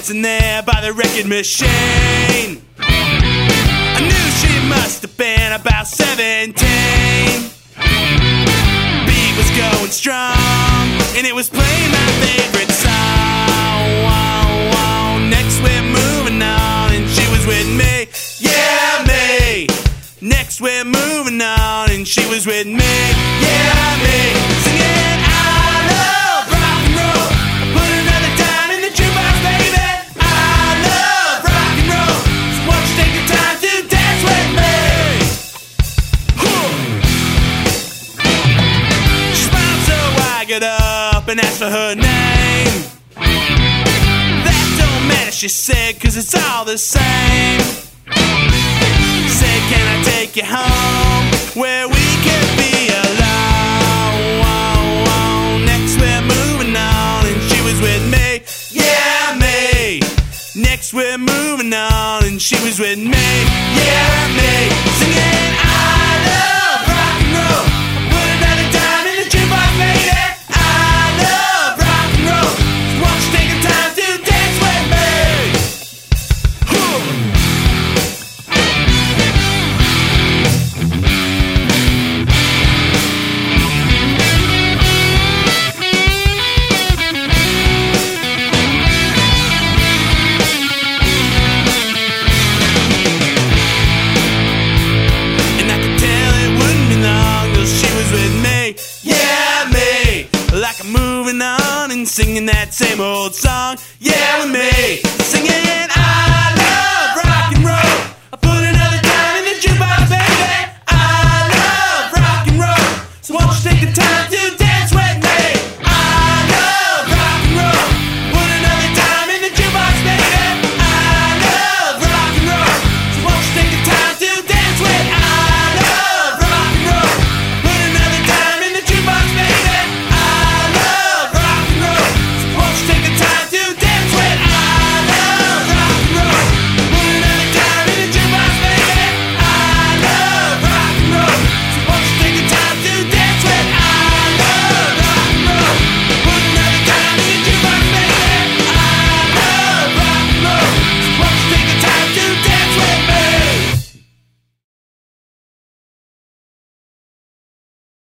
dancing there by the record machine. I knew she must have been about 17. Beat was going strong, and it was playing my favorite song. Next we're moving on, and she was with me. Yeah, me. Next we're moving on, and she was with me. Yeah, me. Singing I love rock and roll. Put another dime in the jukebox, baby. I love rock and roll. So won't you take the time to dance with me? She smiled, so I got up and asked for her name. That don't matter, she said, 'cause it's all the same. Said, can I take you home where we can be alone? Next we're moving on, and she was with me. Yeah, me. Next we're moving on, and she was with me. Yeah, me. Singing I love rock and roll. Put another dime in the jukebox, baby. I love rock and roll. So won't you take the time to dance with me? Moving on and singing that same old song. Yeah, with me. Singing I love rock and roll. I put another dime in the jukebox, baby. I love rock and roll. So won't you take the time to